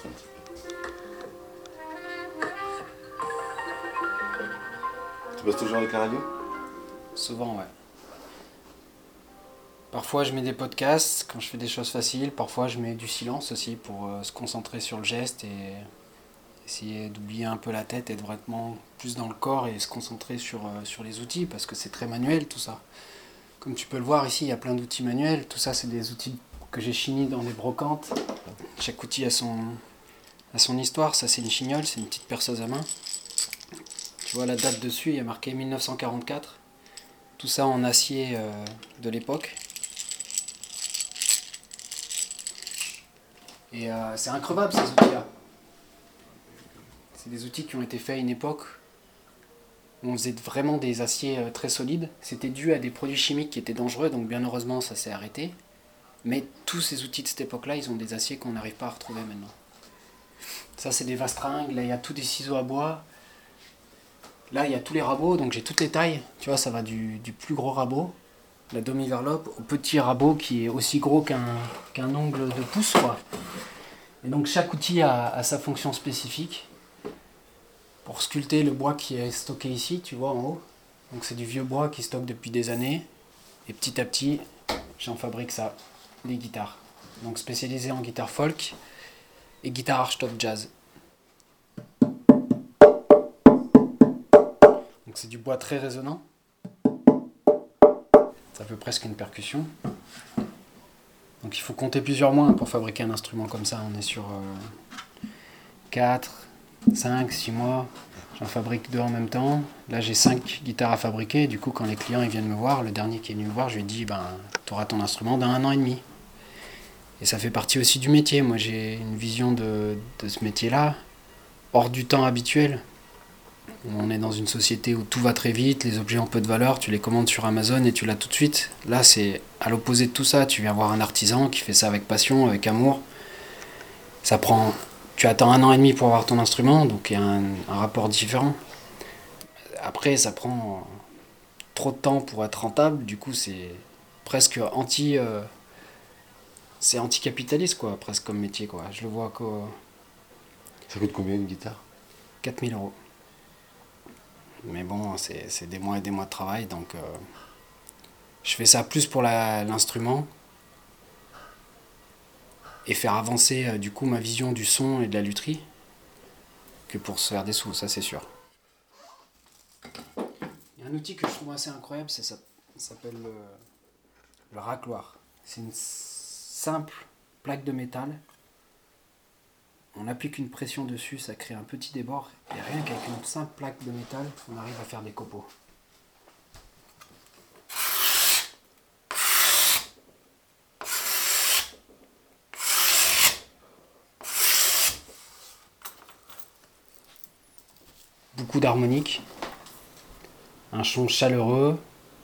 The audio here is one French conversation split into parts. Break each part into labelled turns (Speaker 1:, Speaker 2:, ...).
Speaker 1: Tu bosses toujours avec la radio?
Speaker 2: Souvent, ouais. Parfois je mets des podcasts quand je fais des choses faciles, parfois je mets du silence aussi pour se concentrer sur le geste et essayer d'oublier un peu la tête, être vraiment plus dans le corps et se concentrer sur les outils parce que c'est très manuel tout ça. Comme tu peux le voir ici, il y a plein d'outils manuels, tout ça c'est des outils que j'ai chinis dans des brocantes. Chaque outil a son histoire, ça c'est une chignole, c'est une petite perceuse à main. Tu vois la date dessus, il y a marqué 1944. Tout ça en acier de l'époque. Et c'est increvable ces outils-là. C'est des outils qui ont été faits à une époque où on faisait vraiment des aciers très solides. C'était dû à des produits chimiques qui étaient dangereux, donc bien heureusement ça s'est arrêté. Mais tous ces outils de cette époque-là, ils ont des aciers qu'on n'arrive pas à retrouver maintenant. Ça c'est des vastringues, là il y a tous des ciseaux à bois. Là il y a tous les rabots, donc j'ai toutes les tailles. Tu vois, ça va du plus gros rabot, la demi-verlope, au petit rabot qui est aussi gros qu'un ongle de pouce, quoi. Et donc chaque outil a sa fonction spécifique. Pour sculpter le bois qui est stocké ici, tu vois en haut. Donc c'est du vieux bois qui stocke depuis des années. Et petit à petit, j'en fabrique ça, des guitares. Donc spécialisé en guitare folk et guitare archtop jazz. Donc c'est du bois très résonnant. Ça fait presque une percussion. Donc il faut compter plusieurs mois pour fabriquer un instrument comme ça. On est sur 4, 5, 6 mois. J'en fabrique 2 en même temps. Là j'ai 5 guitares à fabriquer. Du coup quand les clients ils viennent me voir, le dernier qui est venu me voir, je lui dis tu auras ton instrument dans 1 an et demi. Et ça fait partie aussi du métier. Moi j'ai une vision de ce métier-là, hors du temps habituel. On est dans une société où tout va très vite, les objets ont peu de valeur, tu les commandes sur Amazon et tu l'as tout de suite. Là c'est à l'opposé de tout ça, tu viens voir un artisan qui fait ça avec passion, avec amour. Ça prend... Tu attends 1 an et demi pour avoir ton instrument, donc il y a un rapport différent. Après, ça prend trop de temps pour être rentable, du coup c'est presque c'est anticapitaliste quoi, presque comme métier quoi. Je le vois qu'à
Speaker 1: Ça coûte combien une guitare?
Speaker 2: 4 000 euros. Mais bon, c'est des mois et des mois de travail, donc je fais ça plus pour l'instrument et faire avancer du coup ma vision du son et de la lutherie que pour se faire des sous, ça c'est sûr. Il y a un outil que je trouve assez incroyable, ça s'appelle le racloir. C'est une simple plaque de métal. On applique une pression dessus, ça crée un petit débord. Et rien qu'avec une simple plaque de métal, on arrive à faire des copeaux. Beaucoup d'harmoniques, un son chaleureux,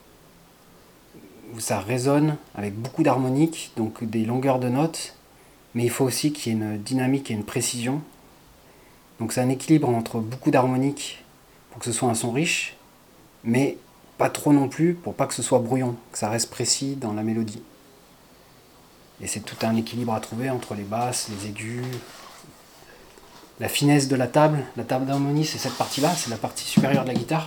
Speaker 2: où ça résonne avec beaucoup d'harmoniques, donc des longueurs de notes, mais il faut aussi qu'il y ait une dynamique et une précision. Donc c'est un équilibre entre beaucoup d'harmoniques pour que ce soit un son riche, mais pas trop non plus pour pas que ce soit brouillon, que ça reste précis dans la mélodie. Et c'est tout un équilibre à trouver entre les basses, les aigus, la finesse de la table d'harmonie, c'est cette partie-là, c'est la partie supérieure de la guitare.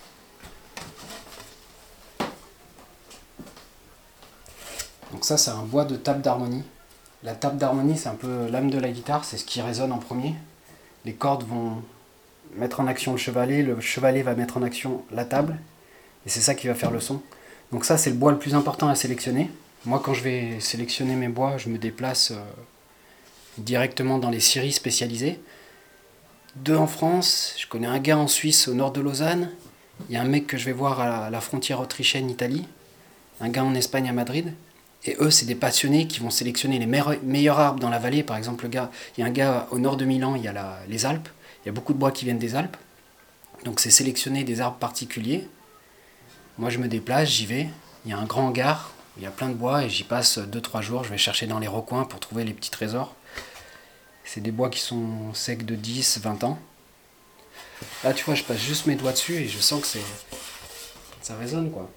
Speaker 2: Donc ça, c'est un bois de table d'harmonie. La table d'harmonie, c'est un peu l'âme de la guitare, c'est ce qui résonne en premier. Les cordes vont mettre en action le chevalet va mettre en action la table, et c'est ça qui va faire le son. Donc ça, c'est le bois le plus important à sélectionner. Moi, quand je vais sélectionner mes bois, je me déplace directement dans les scieries spécialisées. 2 en France, je connais un gars en Suisse au nord de Lausanne, il y a un mec que je vais voir à la frontière autrichienne-Italie, un gars en Espagne à Madrid, et eux c'est des passionnés qui vont sélectionner les meilleurs arbres dans la vallée. Par exemple, il y a un gars au nord de Milan, il y a les Alpes, il y a beaucoup de bois qui viennent des Alpes, donc c'est sélectionner des arbres particuliers. Moi je me déplace, j'y vais, il y a un grand hangar, il y a plein de bois et j'y passe 2-3 jours, je vais chercher dans les recoins pour trouver les petits trésors. C'est des bois qui sont secs de 10-20 ans. Là, tu vois, je passe juste mes doigts dessus et je sens que ça résonne, quoi.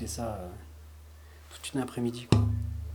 Speaker 2: écouter ça toute une après-midi, quoi.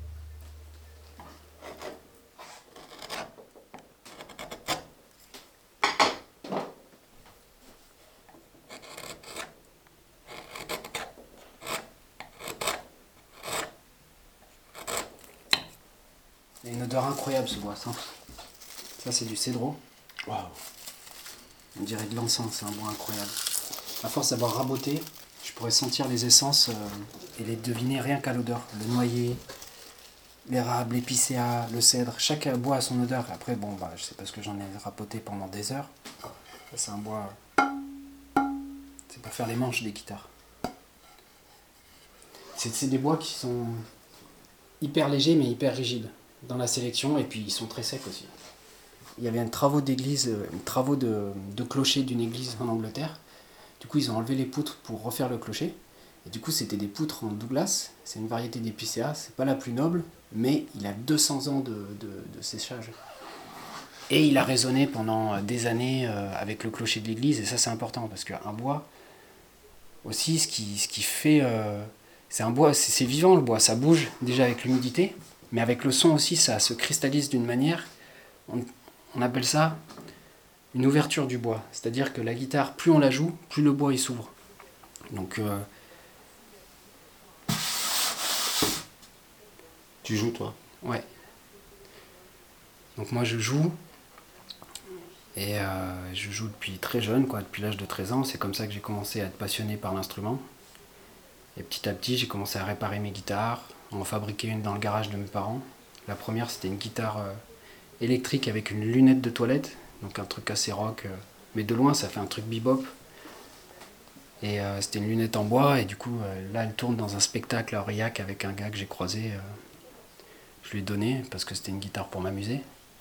Speaker 2: Il y a une odeur incroyable ce bois, ça. Ça c'est du cédro.
Speaker 1: Waouh.
Speaker 2: On dirait de l'encens, c'est un bois incroyable. À force d'avoir raboté, je pourrais sentir les essences et les deviner rien qu'à l'odeur. Le noyer, l'érable, l'épicéa, le cèdre, chaque bois a son odeur. Après, bon, bah, je sais parce que j'en ai rapoté pendant des heures. Ça, c'est un bois. C'est pour faire les manches des guitares. C'est des bois qui sont hyper légers mais hyper rigides dans la sélection, et puis ils sont très secs aussi. Il y avait un travaux d'église, travaux de clocher d'une église en Angleterre. Du coup, ils ont enlevé les poutres pour refaire le clocher. Et du coup, c'était des poutres en Douglas. C'est une variété d'épicéa. C'est pas la plus noble, mais il a 200 ans de séchage. Et il a résonné pendant des années avec le clocher de l'église. Et ça, c'est important parce qu'un bois, aussi, ce qui fait. C'est un bois, c'est vivant le bois. Ça bouge déjà avec l'humidité, mais avec le son aussi, ça se cristallise d'une manière. On appelle ça une ouverture du bois. C'est-à-dire que la guitare, plus on la joue, plus le bois il s'ouvre. Donc,
Speaker 1: Tu joues, toi?
Speaker 2: ouais. Donc moi je joue. Et je joue depuis très jeune, quoi, depuis l'âge de 13 ans. C'est comme ça que j'ai commencé à être passionné par l'instrument. Et petit à petit, j'ai commencé à réparer mes guitares. On en fabriquait une dans le garage de mes parents. La première, c'était une guitare électrique avec une lunette de toilette. Donc un truc assez rock. Mais de loin, ça fait un truc bebop. Et c'était une lunette en bois. Et du coup, là, elle tourne dans un spectacle à Aurillac avec un gars que j'ai croisé. Je lui ai donné parce que c'était une guitare pour m'amuser.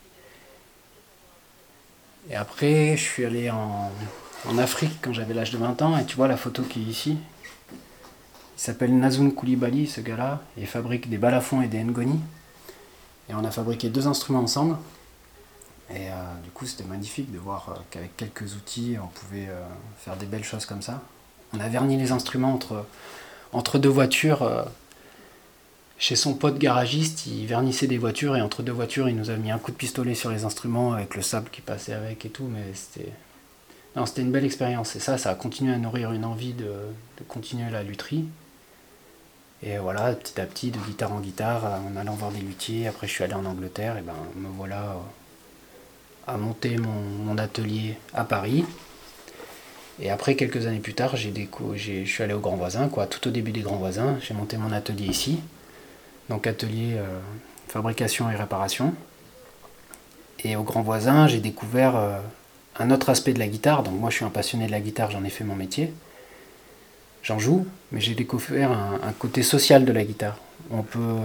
Speaker 2: Et après, je suis allé en Afrique quand j'avais l'âge de 20 ans. Et tu vois la photo qui est ici. Il s'appelle Nazun Koulibaly, ce gars-là. Il fabrique des balafons et des ngoni. Et on a fabriqué 2 instruments ensemble. Et du coup, c'était magnifique de voir qu'avec quelques outils, on pouvait faire des belles choses comme ça. On a verni les instruments entre 2 voitures. Chez son pote garagiste, il vernissait des voitures. Et entre 2 voitures, il nous a mis un coup de pistolet sur les instruments avec le sable qui passait avec et tout. Mais c'était une belle expérience. Et ça a continué à nourrir une envie de continuer la lutherie. Et voilà, petit à petit, de guitare en guitare, en allant voir des luthiers. Après, je suis allé en Angleterre, et ben me voilà à monter mon atelier à Paris. Et après, quelques années plus tard, je suis allé au Grand Voisin, quoi, tout au début des Grands Voisins. J'ai monté mon atelier ici. Donc, atelier fabrication et réparation. Et au Grand Voisin, j'ai découvert un autre aspect de la guitare. Donc, moi, je suis un passionné de la guitare, j'en ai fait mon métier. J'en joue, mais j'ai découvert un côté social de la guitare. On peut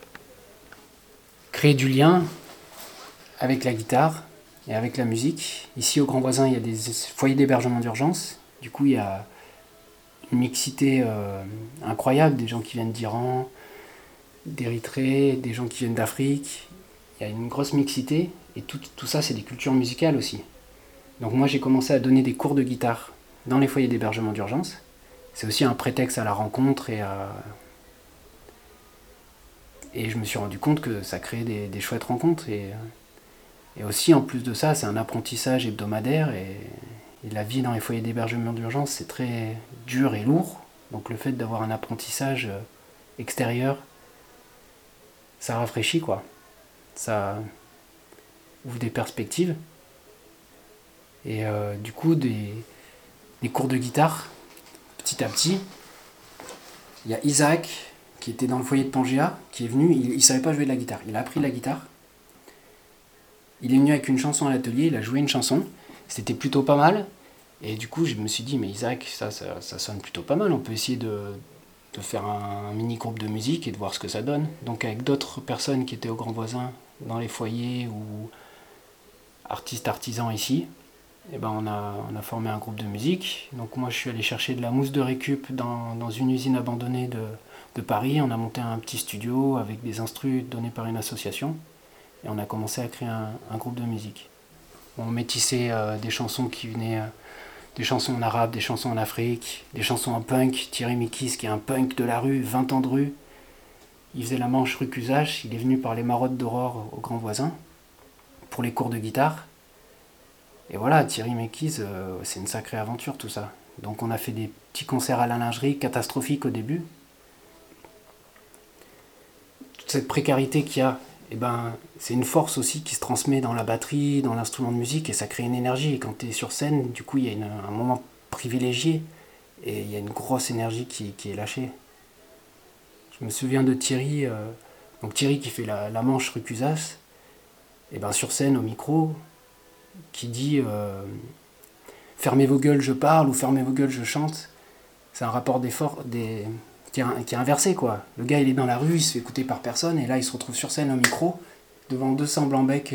Speaker 2: créer du lien avec la guitare et avec la musique. Ici, au Grand Voisin, il y a des foyers d'hébergement d'urgence. Du coup, il y a une mixité incroyable, des gens qui viennent d'Iran, d'Érythrée, des gens qui viennent d'Afrique. Il y a une grosse mixité, et tout ça, c'est des cultures musicales aussi. Donc moi, j'ai commencé à donner des cours de guitare dans les foyers d'hébergement d'urgence. C'est aussi un prétexte à la rencontre et je me suis rendu compte que ça créait des chouettes rencontres. Et aussi, en plus de ça, c'est un apprentissage hebdomadaire. Et la vie dans les foyers d'hébergement d'urgence, c'est très dur et lourd. Donc le fait d'avoir un apprentissage extérieur, ça rafraîchit, quoi. Ça ouvre des perspectives. Et du coup, des cours de guitare, petit à petit. Il y a Isaac, qui était dans le foyer de Pangea, qui est venu, il ne savait pas jouer de la guitare. Il a appris la guitare. Il est venu avec une chanson à l'atelier, il a joué une chanson. C'était plutôt pas mal. Et du coup, je me suis dit, mais Isaac, ça sonne plutôt pas mal. On peut essayer de faire un mini-groupe de musique et de voir ce que ça donne. Donc avec d'autres personnes qui étaient au Grand Voisin, dans les foyers ou artistes artisans ici, et ben on a formé un groupe de musique. Donc moi je suis allé chercher de la mousse de récup dans une usine abandonnée de Paris. On a monté un petit studio avec des instrus donnés par une association. Et on a commencé à créer un groupe de musique. On métissait des chansons qui venaient des chansons en arabe, des chansons en Afrique, des chansons en punk. Thierry Mikis, qui est un punk de la rue, 20 ans de rue. Il faisait la manche rue Cusache, il est venu par les marottes d'Aurore au Grand Voisin pour les cours de guitare. Et voilà, Thierry Mikis, c'est une sacrée aventure tout ça. Donc on a fait des petits concerts à la lingerie, catastrophiques au début. Toute cette précarité qu'il y a, eh ben, c'est une force aussi qui se transmet dans la batterie, dans l'instrument de musique, et ça crée une énergie. Et quand tu es sur scène, du coup, il y a un moment privilégié, et il y a une grosse énergie qui est lâchée. Je me souviens de Thierry, donc Thierry qui fait la manche rue Cusas, et ben sur scène au micro, qui dit fermez vos gueules, je parle, ou fermez vos gueules, je chante. C'est un rapport d'effort qui est inversé, quoi. Le gars, il est dans la rue, il se fait écouter par personne, et là, il se retrouve sur scène au micro, devant 200 blancs-becs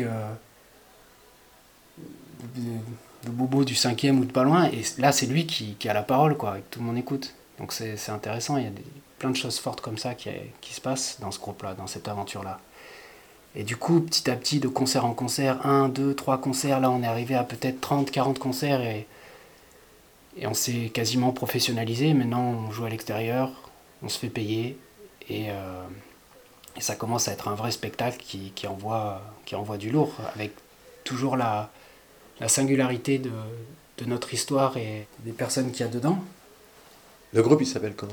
Speaker 2: de bobos du 5e ou de pas loin, et là, c'est lui qui a la parole, quoi, et que tout le monde écoute. Donc c'est intéressant, il y a plein de choses fortes comme ça qui se passent dans ce groupe-là, dans cette aventure-là. Et du coup, petit à petit, de concert en concert, 1, 2, 3 concerts, là, on est arrivé à peut-être 30, 40 concerts, et on s'est quasiment professionnalisé. Maintenant, on joue à l'extérieur, on se fait payer, et ça commence à être un vrai spectacle qui envoie du lourd, avec toujours la singularité de notre histoire et des personnes qu'il y a dedans.
Speaker 1: Le groupe, il s'appelle comment?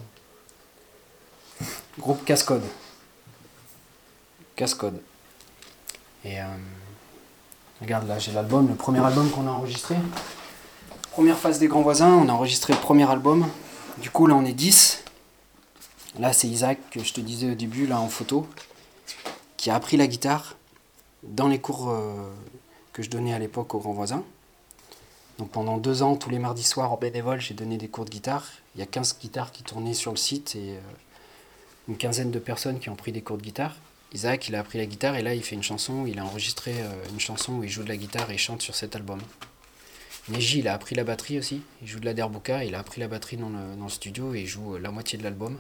Speaker 2: Groupe Cascode. Cascode. Et regarde, là, j'ai l'album, le premier album qu'on a enregistré. Première phase des Grands Voisins, on a enregistré le premier album. Du coup, là, on est 10. Là, c'est Isaac, que je te disais au début, là, en photo, qui a appris la guitare dans les cours que je donnais à l'époque aux Grands Voisins. Donc pendant 2 ans, tous les mardis soirs, en bénévole, j'ai donné des cours de guitare. Il y a 15 guitares qui tournaient sur le site et une quinzaine de personnes qui ont pris des cours de guitare. Isaac, il a appris la guitare et là, il fait une chanson, il a enregistré une chanson où il joue de la guitare et il chante sur cet album. Neji, il a appris la batterie aussi, il joue de la derbuka, il a appris la batterie dans le studio et il joue la moitié de l'album.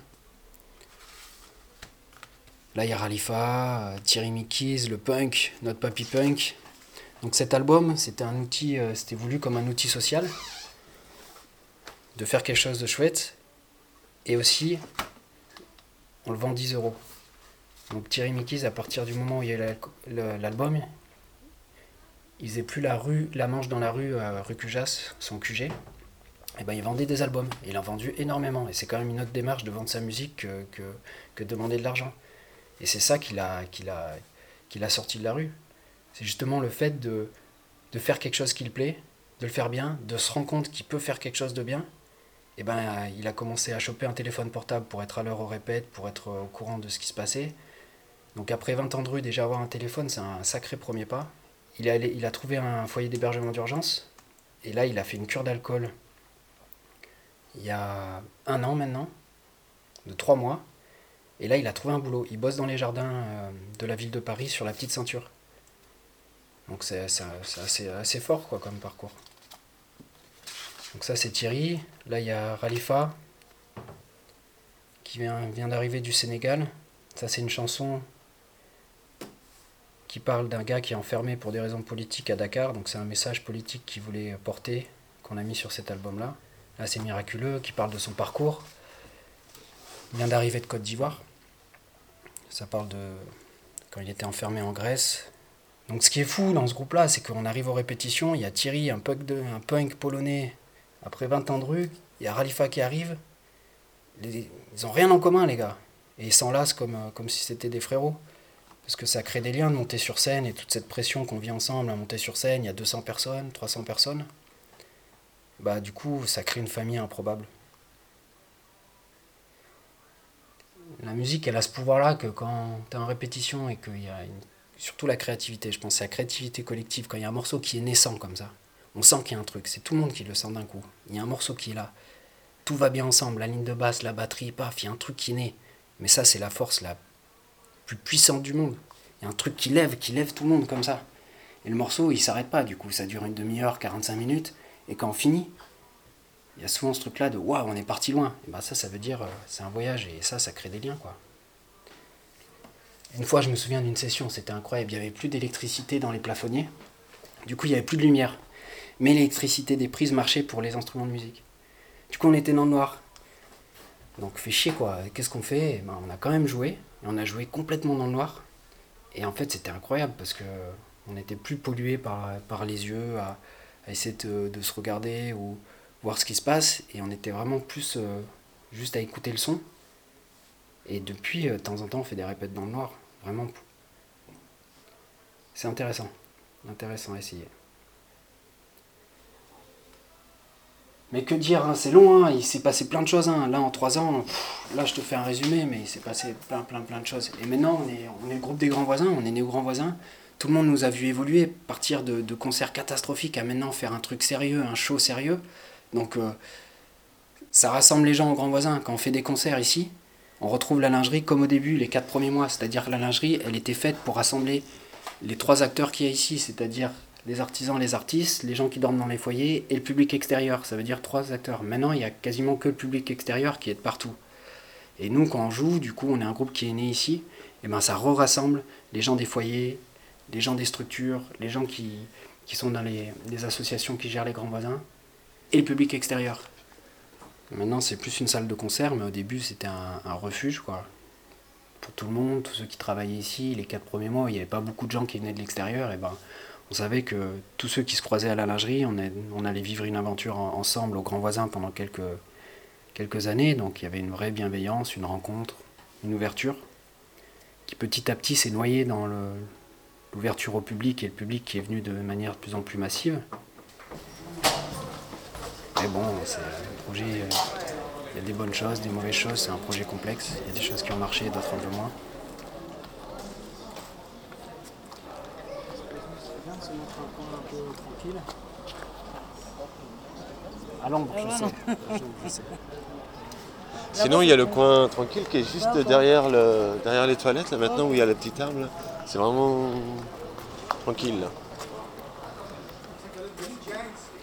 Speaker 2: Là, il y a Ralifa, Thierry Mikis, le punk, notre papy punk. Donc cet album, c'était un outil, c'était voulu comme un outil social, de faire quelque chose de chouette, et aussi, on le vend 10 €. Donc Thierry Mikis, à partir du moment où il y a l'album, il faisait plus la manche dans la rue Cujas, son QG, et ben il vendait des albums. Et il en a vendu énormément. Et c'est quand même une autre démarche de vendre sa musique que de demander de l'argent. Et c'est ça qu'il a sorti de la rue. C'est justement le fait de faire quelque chose qui le plaît, de le faire bien, de se rendre compte qu'il peut faire quelque chose de bien. Et ben il a commencé à choper un téléphone portable pour être à l'heure au répète, pour être au courant de ce qui se passait. Donc après 20 ans de rue, déjà avoir un téléphone, c'est un sacré premier pas. Il a trouvé un foyer d'hébergement d'urgence. Et là, il a fait une cure d'alcool il y a 1 an maintenant, de 3 mois. Et là, il a trouvé un boulot. Il bosse dans les jardins de la ville de Paris sur la petite ceinture. Donc c'est assez fort quoi, comme parcours. Donc ça, c'est Thierry. Là, il y a Ralifa, qui vient d'arriver du Sénégal. Ça, c'est une chanson qui parle d'un gars qui est enfermé pour des raisons politiques à Dakar. Donc c'est un message politique qu'il voulait porter, qu'on a mis sur cet album-là. Là, c'est Miraculeux, qui parle de son parcours. Il vient d'arriver de Côte d'Ivoire. Ça parle de quand il était enfermé en Grèce. Donc ce qui est fou dans ce groupe-là, c'est qu'on arrive aux répétitions, il y a Thierry, un punk polonais, après 20 ans de rue, il y a Ralifa qui arrive. Ils ont rien en commun, les gars. Et ils s'enlacent comme si c'était des frérots. Parce que ça crée des liens de monter sur scène et toute cette pression qu'on vit ensemble à monter sur scène, il y a 200 personnes, 300 personnes. Bah du coup, ça crée une famille improbable. La musique, elle a ce pouvoir-là que quand t'es en répétition et qu'il y a surtout la créativité, je pense, c'est la créativité collective. Quand il y a un morceau qui est naissant comme ça, on sent qu'il y a un truc, c'est tout le monde qui le sent d'un coup. Il y a un morceau qui est là, tout va bien ensemble, la ligne de basse, la batterie, paf, il y a un truc qui naît. Mais ça, c'est la force la plus puissante du monde. Il y a un truc qui lève tout le monde comme ça. Et le morceau, il s'arrête pas, du coup, ça dure une demi-heure, 45 minutes, et quand on finit, il y a souvent ce truc-là de waouh, on est parti loin. Et ben ça veut dire c'est un voyage et ça crée des liens quoi. Une fois, je me souviens d'une session, c'était incroyable. Il n'y avait plus d'électricité dans les plafonniers. Du coup, il n'y avait plus de lumière. mais l'électricité des prises marchait pour les instruments de musique. Du coup, on était dans le noir. Donc, fait chier quoi. Qu'est-ce qu'on fait? On a quand même joué, et on a joué complètement dans le noir. Et en fait, c'était incroyable parce que on n'était plus pollué par les yeux à essayer de se regarder ou voir ce qui se passe. Et on était vraiment plus juste à écouter le son. Et depuis, de temps en temps, on fait des répètes dans le noir. Vraiment. C'est intéressant. Intéressant à essayer. Mais que dire, hein, c'est long, hein, il s'est passé plein de choses. Hein. Là, en 3 ans, là, je te fais un résumé, mais il s'est passé plein de choses. Et maintenant, on est le groupe des grands voisins, on est né aux grands voisins. Tout le monde nous a vu évoluer, partir de concerts catastrophiques à maintenant faire un truc sérieux, un show sérieux. Donc, ça rassemble les gens aux grands voisins. Quand on fait des concerts ici, on retrouve la lingerie comme au début, les 4 premiers mois. C'est-à-dire que la lingerie, elle était faite pour rassembler les 3 acteurs qu'il y a ici, c'est-à-dire les artisans, les artistes, les gens qui dorment dans les foyers et le public extérieur. Ça veut dire 3 acteurs. Maintenant, il n'y a quasiment que le public extérieur qui est de partout. Et nous, quand on joue, du coup, on est un groupe qui est né ici, et ben ça rassemble les gens des foyers, les gens des structures, les gens qui sont dans les associations qui gèrent les grands voisins, et le public extérieur. Maintenant, c'est plus une salle de concert, mais au début, c'était un refuge, quoi. Pour tout le monde, tous ceux qui travaillaient ici, les 4 premiers mois, il n'y avait pas beaucoup de gens qui venaient de l'extérieur, et ben on savait que tous ceux qui se croisaient à la lingerie, on allait vivre une aventure ensemble aux grands voisins pendant quelques années. Donc il y avait une vraie bienveillance, une rencontre, une ouverture, qui petit à petit s'est noyée dans l'ouverture au public et le public qui est venu de manière de plus en plus massive. Mais bon, c'est un projet, il y a des bonnes choses, des mauvaises choses, c'est un projet complexe. Il y a des choses qui ont marché, d'autres un peu moins. Se mettre un coin un peu tranquille. À l'ombre, je sais.
Speaker 1: Sinon, il y a le coin tranquille qui est juste derrière les toilettes, là maintenant, où il y a la petite arbre. Là. C'est vraiment tranquille. Là.